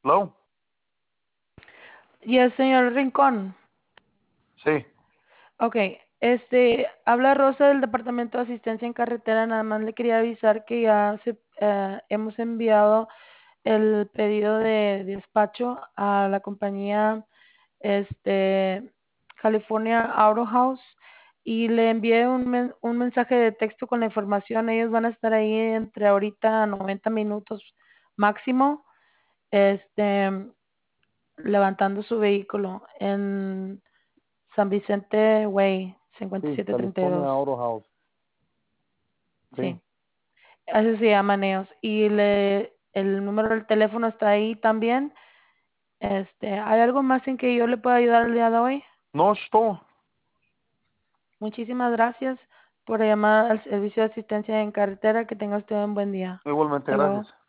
¿Hello? Yes, señor Rincón. Sí, Ok, habla Rosa del Departamento de Asistencia en Carretera. Nada más le quería avisar que ya hemos enviado el pedido de despacho a la compañía este, California Auto House y le envié un mensaje de texto con la información. Ellos van a estar ahí entre ahorita 90 minutos máximo, este, levantando su vehículo en San Vicente Way, sí, 5732. California Auto House. Sí, Sí. así se llaman ellos. Y el número del teléfono está ahí también. ¿Hay algo más en que yo le pueda ayudar el día de hoy? No, es todo. Muchísimas gracias por llamar al servicio de asistencia en carretera. Que tenga usted un buen día. Igualmente, Hasta luego. gracias.